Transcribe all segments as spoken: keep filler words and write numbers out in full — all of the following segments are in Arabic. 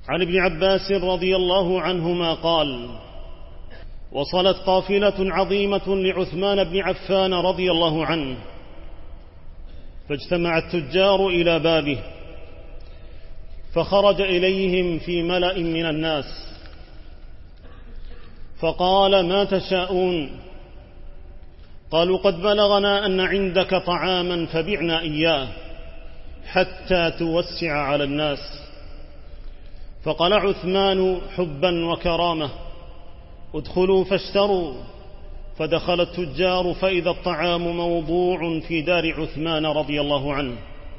عن ابن عباس رضي الله عنهما قال: وصلت قافلة عظيمة لعثمان بن عفان رضي الله عنه، فاجتمع التجار إلى بابه، فخرج إليهم في ملأ من الناس فقال: ما تشاءون؟ قالوا: قد بلغنا أن عندك طعاما فبعنا إياه حتى توسع على الناس. فقال عثمان حبا وكرامة: ادخلوا فاشتروا. فدخل التجار فإذا الطعام موضوع في دار عثمان رضي الله عنه.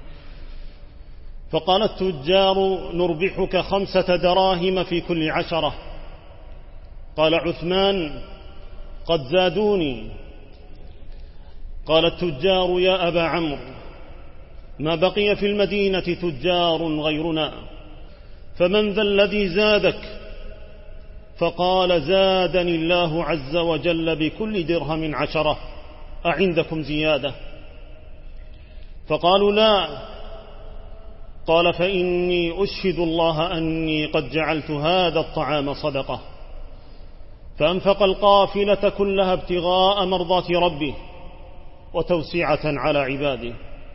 فقال التجار: نربحك خمسة دراهم في كل عشرة. قال عثمان: قد زادوني. قال التجار: يا أبا عمرو، ما بقي في المدينة تجار غيرنا، فمن ذا الذي زادك؟ فقال: زادني الله عز وجل بكل درهم عشرة، أعندكم زيادة؟ فقالوا: لا. قال: فإني أشهد الله أني قد جعلت هذا الطعام صدقة. فأنفق القافلة كلها ابتغاء مرضات ربه وتوسعة على عباده.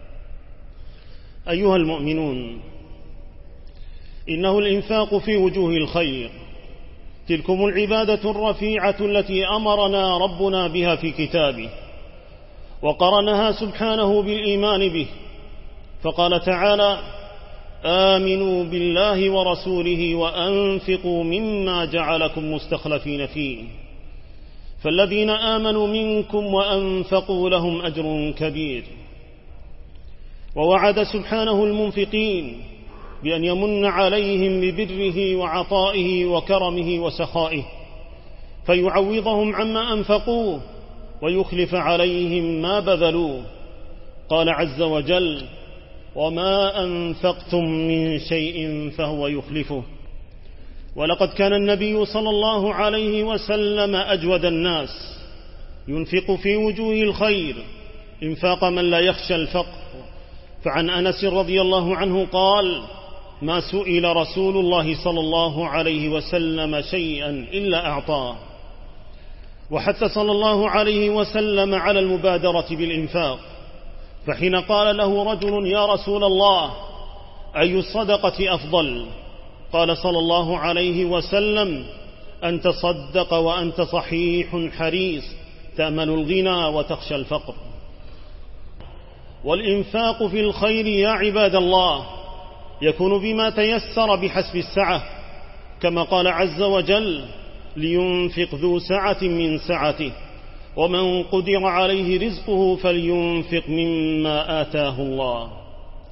أيها المؤمنون، إنه الإنفاق في وجوه الخير تلكم العبادة الرفيعة التي أمرنا ربنا بها في كتابه، وقرنها سبحانه بالإيمان به، فقال تعالى: آمنوا بالله ورسوله وأنفقوا مما جعلكم مستخلفين فيه، فالذين آمنوا منكم وأنفقوا لهم أجر كبير. ووعد سبحانه المنفقين بأن يمن عليهم ببره وعطائه وكرمه وسخائه، فيعوضهم عما أنفقوه ويخلف عليهم ما بذلوه. قال عز وجل: وما أنفقتم من شيء فهو يخلفه. ولقد كان النبي صلى الله عليه وسلم أجود الناس، ينفق في وجوه الخير إنفاق من لا يخشى الفقر. فعن أنس رضي الله عنه قال: ما سئل رسول الله صلى الله عليه وسلم شيئا إلا أعطاه. وحث صلى الله عليه وسلم على المبادرة بالإنفاق، فحين قال له رجل: يا رسول الله، أي الصدقة أفضل؟ قال صلى الله عليه وسلم: أن تصدق وأنت صحيح حريص تأمل الغنى وتخشى الفقر. والإنفاق في الخير يا عباد الله يكون بما تيسر بحسب السعة، كما قال عز وجل: لينفق ذو سعة من سعته، ومن قدر عليه رزقه فلينفق مما آتاه الله.